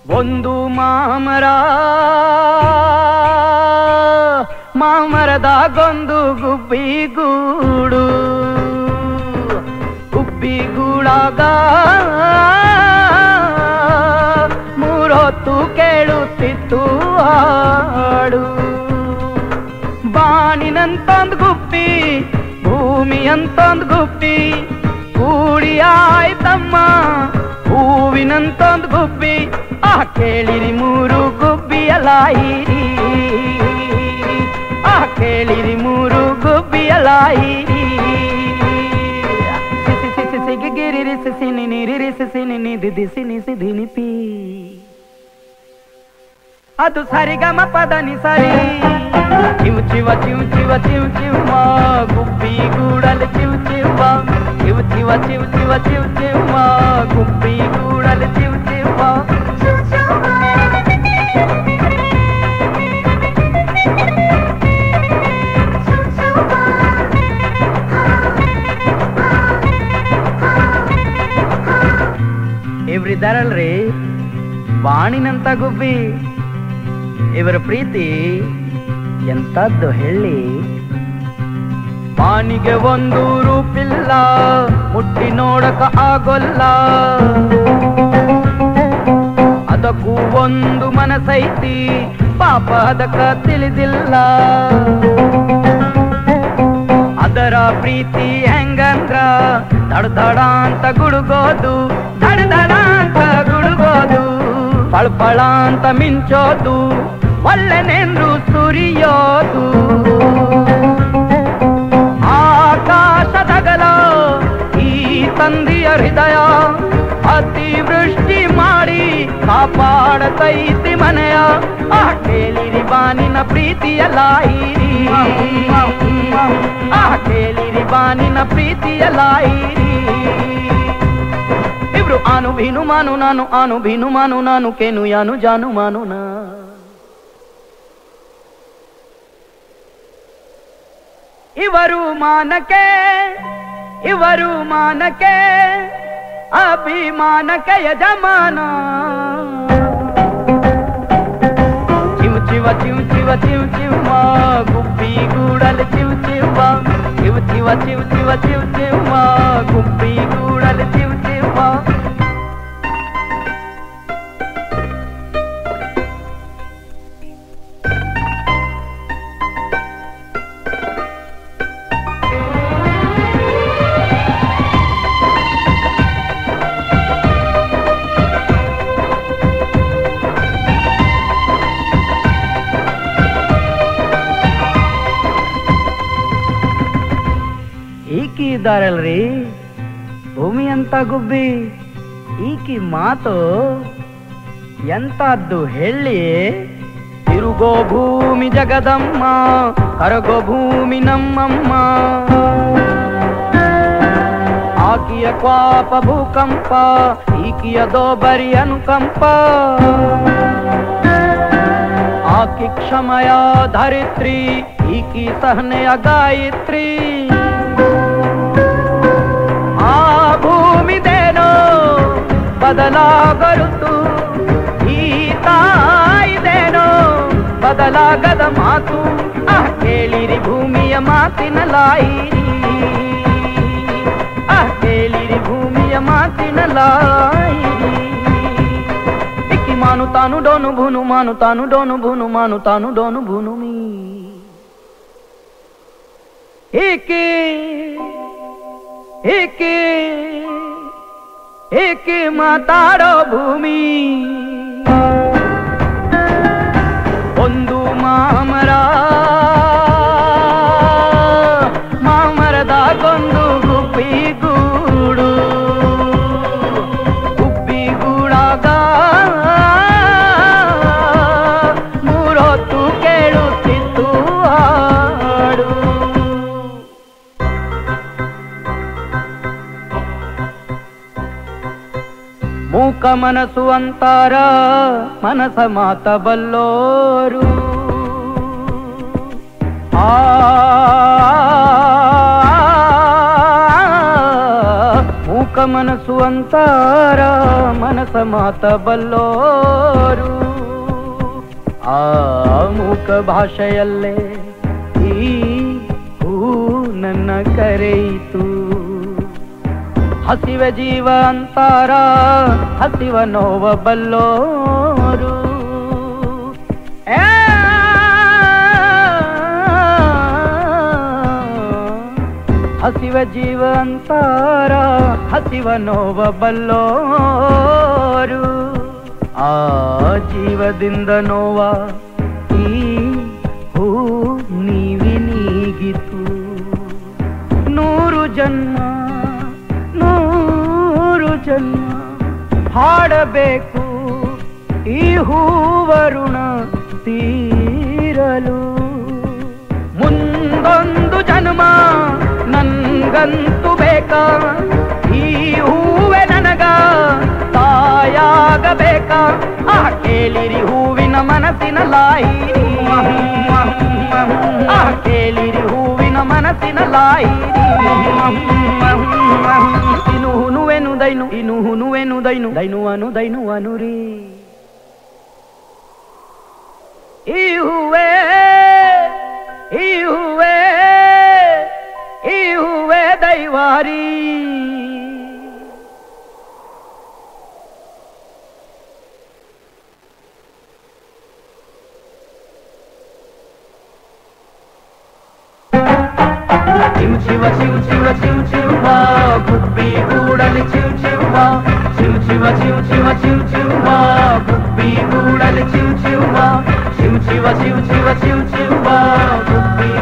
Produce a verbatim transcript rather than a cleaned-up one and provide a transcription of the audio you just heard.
ಒಂದು ಮಾಮರ ಮಾಮರದಾಗೊಂದು ಗುಬ್ಬಿ ಗೂಡು ಗುಬ್ಬಿ ಗೂಡಾಗ ಮೂರೊತ್ತು ಕೇಳುತ್ತಿತ್ತು ಹಾಡು. ಬಾಣಿನಂತೊಂದು ಗುಬ್ಬಿ ಭೂಮಿಯಂತೊಂದು ಗುಬ್ಬಿ ಕೂಡಿ ಆಯ್ತಮ್ಮ ಹೂವಿನಂತೊಂದು ಗುಬ್ಬಿ. ಆ ಕೇಳಿರಿ ಮೂರು ಗುಬ್ಬಿಯ ಲಾಯಿರಿ, ಆ ಕೇಳಿರಿ ಮೂರು ಗುಬ್ಬಿಯ ಲಾಯಿರಿ. ಸಿಸಿ ಸಿಸಿ ಸಿಗಿ ಗಿರಿ ರಿಸಿ ಸಿನಿ ನಿರಿ ರಿಸಿ ಸಿನಿ ನಿಧಿ ದಿಸಿ ನಿಸಿ ಧಿನಿಪಿ. ಅದು ಸರಿಗಮ ಪದನಿ ಸರಿ ಚಿವ್ ಚಿವ ಚಿವ್ ಚಿವ ಚಿವ್ ಚಿವ್ವ ಗುಬ್ಬಿ ಗೂಡಲು ಚಿವ್ ಚಿವ್ವ ಚಿವ್ ಚಿವ ಚಿವ್ ಚಿವ ಚಿವ್ ಚಿವ್ವ ಗುಬ್ಬಿ ಗೂಡಲು ಚಿವ್ ಚಿವ್ವ. ಇವ್ರಿದ್ದಾರಲ್ರಿ ಬಾಣಿನಂತ ಗುಬ್ಬಿ, ಇವರ ಪ್ರೀತಿ ಎಂತದ್ದು ಹೇಳಿ. ಬಾಣಿಗೆ ಒಂದು ರೂಪಿಲ್ಲ ಮುಟ್ಟಿ ನೋಡಕ ಆಗೋಲ್ಲ, ಅದಕ್ಕೂ ಒಂದು ಮನಸೈತಿ ಪಾಪ ಅದಕ್ಕ ತಿಳಿದಿಲ್ಲ. ಅದರ ಪ್ರೀತಿ ಹೆಂಗಂದ್ರ ದಡದಡ ಅಂತ ಗುಡುಗೋದು, ದಡದಡ ಅಂತ ಗುಡುಗೋದು, ಪಳ್ಪಳ ಅಂತ ಮಿಂಚೋದು, ಒಳ್ಳೆನೆಂದ್ರು ಸುರಿಯೋದು. ಆಕಾಶದಗಲ ಈ ತಂದೆಯ ಹೃದಯ ಅತಿವೃಷ್ಟಿ ಮಾಡಿ ಕಾಪಾಡತೈತಿ ಮನೆಯ. ಆ ಕೇಳಿರಿ ಬಾನಿನ ಪ್ರೀತಿಯ ಲಾಯಿರಿ, ಆ ಕೇಳಿರಿ ಬಾನಿನ ಪ್ರೀತಿಯ ಲಾಯಿರಿ. ಇಬ್ರು ಆನು ಭೀನು ಮಾನು ನಾನು, ಆನು ಭೀನು ಮಾನು ನಾನು, ಕೇನು ಯಾನು ಜಾನು ಮಾನು ನಾ. ಇವರು ಮಾನಕೆ ಇವರು ಮಾನಕೆ ಅಭಿಮಾನಕ್ಕೆ ಯಜಮಾನ. ಚಿವ್ ಚಿವ ಚಿವ್ ಚಿವ ಚಿವ್ ಚಿವ್ವ ಗುಬ್ಬಿ ಗೂಡಲು ಚಿವ್ ಚಿವ್ವ ಚಿವ್ ಚಿವ ಚಿವ್ ಚಿವ ಚಿವ್ ಚಿವ್ವ ಗುಬ್ಬಿ ಗೂಡಲು ಚಿವ್ ಚಿವ್ವ. ಈಕಿ ಇದ್ದಾರಲ್ರಿ ಭೂಮಿ ಅಂತ ಗುಬ್ಬಿ, ಈಕಿ ಮಾತು ಎಂತದ್ದು ಹೇಳಿ. ತಿರುಗೋ ಭೂಮಿ ಜಗದಮ್ಮ, ಕರಗೋ ಭೂಮಿ ನಮ್ಮಮ್ಮ. ಆಕಿಯ ಕ್ವಾಪ ಭೂಕಂಪ, ಈಕಿಯ ದೋಬರಿ ಅನುಕಂಪ. ಆಕಿ ಕ್ಷಮಯ ಧರಿತ್ರಿ, ಈಕಿ ಸಹನೆಯ ಗಾಯತ್ರಿ. ಆ ಭೂಮಿದೇನೋ ಬದಲಾಗರುತು, ಈ ತಾಯಿದೇನೋ ಬದಲಾಗದ ಮಾತು. ಆ ಕೇಳಿರಿ ಭೂಮಿಯ ಮಾತಿನ ಲಾಯಿರಿ, ಆ ಕೇಳಿರಿ ಭೂಮಿಯ ಮಾತಿನ ಲಾಯಿರಿ. ಇಕ್ಕಿ ಮಾನು ತಾನು ಡೋನು ಭೂನು ಮಾನು ತಾನು ಡೋನು ಭೂನು ಮಾನು ತಾನು ಡೋನು ಭೂನು ಮೀ. ಈಕಿ ಏಕೆ ಏಕೆ ಮಾತಾಡೋ ಭೂಮಿ. ಒಂದು ಮಾಮರ ಮಾಮರದಾಗೊಂದು ಗುಬ್ಬಿ ಗೂಡು ಗುಬ್ಬಿ ಗೂಡಾಗ ಮೂರೊತ್ತು ಕೇಳುತ್ತಿತ್ತು ಹಾಡು. ಮೂಕ ಮನಸ್ಸು ಅಂತಾರ ಮನಸ ಮಾತ ಬಲ್ಲೋರು. ಆ ಮೂಕ ಮನಸ್ಸು ಅಂತಾರ ಮನಸ ಮಾತ ಬಲ್ಲೋರು ಆ ಮೂಕ ಭಾಷೆಯಲ್ಲೇ ಈ ಹೂ ನನ್ನ ಕರೆಯಿತು ಹಸಿವೆ ಜೀವ ಅಂತಾರ ಹಸಿವ ನೋವ ಬಲ್ಲೋರು ಹಸಿವ ಜೀವ ಅಂತಾರ ಹಸಿವ ನೋವ ಬಲ್ಲೋರು ಆ ಜೀವದಿಂದ ನೋವ ಈ ಹೂ ನೀವಿ ನೀಗಿತು ನೂರು ಜನ್ಮ ನೂರು ಜನ್ಮ ಹಾಡಬೇಕು ಈ ಹೂವರುಣ ತೀರಲು ಮುಂದೊಂದು ಜನ್ಮ ನನ್ಗಂತೂ ಬೇಕಾ ಈ ಹೂವೆ ನನಗ ತಾಯಾಗಬೇಕಾ ಆ ಕೇಳಿರಿ ಹೂವಿನ ಮನಸ್ಸಿನ ಲಾಯಿರಿ ಆ ಕೇಳಿರಿ ಹೂವಿನ ಮನಸ್ಸಿನ ಲಾಯಿರಿ ಇನು ಹುನುವೆನು ದೈನು ಇನು ಹುನುವೆನು ದೈನು ದೈನು ಅನು ದೈನು ಅನುರಿ ಈ ಹೂವೇ ಈ ಹೂವೇ ಈ ಹೂವೇ ದೈವಾರಿ ಚಿವ್ ಚಿವ ಚಿವ್ ಚಿವ ಚಿವ್ ಚಿವ್ವ ಗುಬ್ಬಿ ಗೂಡಲಿ ಚಿವ್ ಚಿವ್ವ ಚಿವ್ ಚಿವ ಚಿವ್ ಚಿವ ಚಿವ್ ಚಿವ್ವ ಗುಬ್ಬಿ ಗೂಡಲಿ ಚಿವ್ ಚಿವ್ವ ಚಿವ್ ಚಿವ ಚಿವ್ ಚಿವ ಚಿವ್ ಚಿವ್ವ ಗುಬ್ಬಿ